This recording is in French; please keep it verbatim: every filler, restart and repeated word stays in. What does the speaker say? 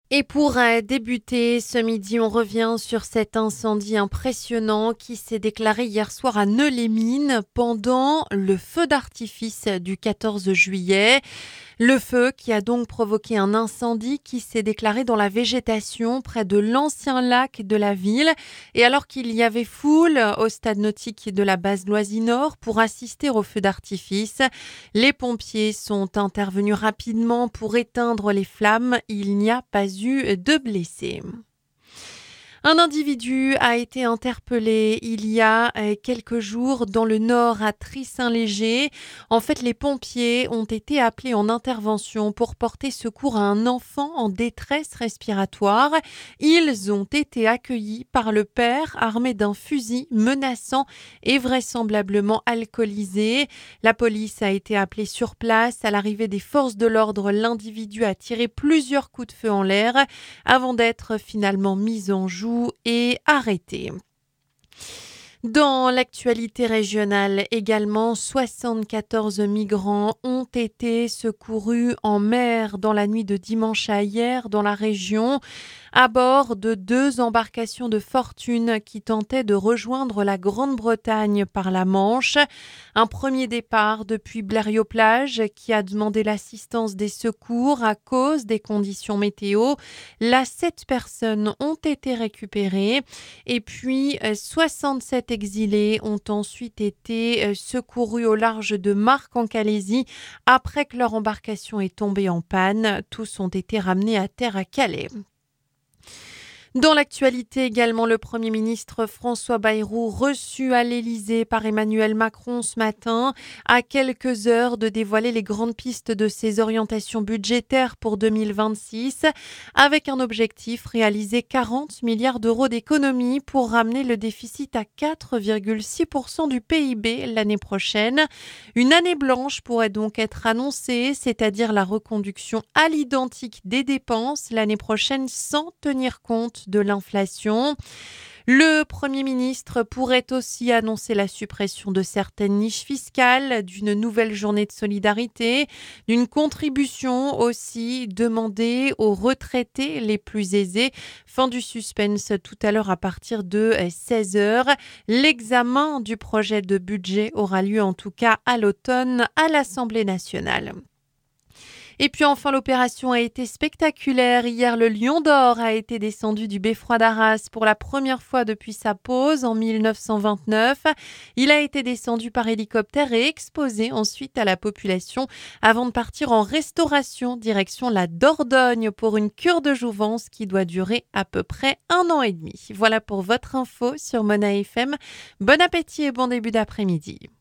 Et pour euh, débuter ce midi, on revient sur cet incendie impressionnant qui s'est déclaré hier soir à Neux-les-Mines pendant le feu d'artifice du quatorze juillet. Le feu qui a donc provoqué un incendie qui s'est déclaré dans la végétation près de l'ancien lac de la ville. Et alors qu'il y avait foule au stade nautique de la base Loisy-Nord pour assister au feu d'artifice, les pompiers sont intervenus rapidement pour éteindre les flammes. Il n'y a pas eu de blessés. Un individu a été interpellé il y a euh, quelques jours dans le nord à Try-Saint-Léger. En fait, les pompiers ont été appelés en intervention pour porter secours à un enfant en détresse respiratoire. Ils ont été accueillis par le père armé d'un fusil menaçant et vraisemblablement alcoolisé. La police a été appelée sur place. À l'arrivée des forces de l'ordre, l'individu a tiré plusieurs coups de feu en l'air avant d'être finalement mis en joue et arrêté. Dans l'actualité régionale également, soixante-quatorze migrants ont été secourus en mer dans la nuit de dimanche à hier dans la région, à bord de deux embarcations de fortune qui tentaient de rejoindre la Grande-Bretagne par la Manche. Un premier départ depuis Blériot-Plage qui a demandé l'assistance des secours à cause des conditions météo. Là, sept personnes ont été récupérées et puis soixante-sept exilés ont ensuite été secourus au large de Marc en Calaisie après que leur embarcation est tombée en panne. Tous ont été ramenés à terre à Calais. Dans l'actualité également, le Premier ministre François Bayrou reçu à l'Élysée par Emmanuel Macron ce matin, à quelques heures de dévoiler les grandes pistes de ses orientations budgétaires pour deux mille vingt-six, avec un objectif réaliser quarante milliards d'euros d'économies pour ramener le déficit à quatre virgule six pour cent du P I B l'année prochaine. Une année blanche pourrait donc être annoncée, c'est-à-dire la reconduction à l'identique des dépenses l'année prochaine sans tenir compte de l'inflation. Le Premier ministre pourrait aussi annoncer la suppression de certaines niches fiscales, d'une nouvelle journée de solidarité, d'une contribution aussi demandée aux retraités les plus aisés. Fin du suspense tout à l'heure à partir de seize heures. L'examen du projet de budget aura lieu en tout cas à l'automne à l'Assemblée nationale. Et puis enfin, l'opération a été spectaculaire. Hier, le Lion d'Or a été descendu du beffroi d'Arras pour la première fois depuis sa pose en mille neuf cent vingt-neuf. Il a été descendu par hélicoptère et exposé ensuite à la population avant de partir en restauration direction la Dordogne pour une cure de jouvence qui doit durer à peu près un an et demi. Voilà pour votre info sur Mona F M. Bon appétit et bon début d'après-midi.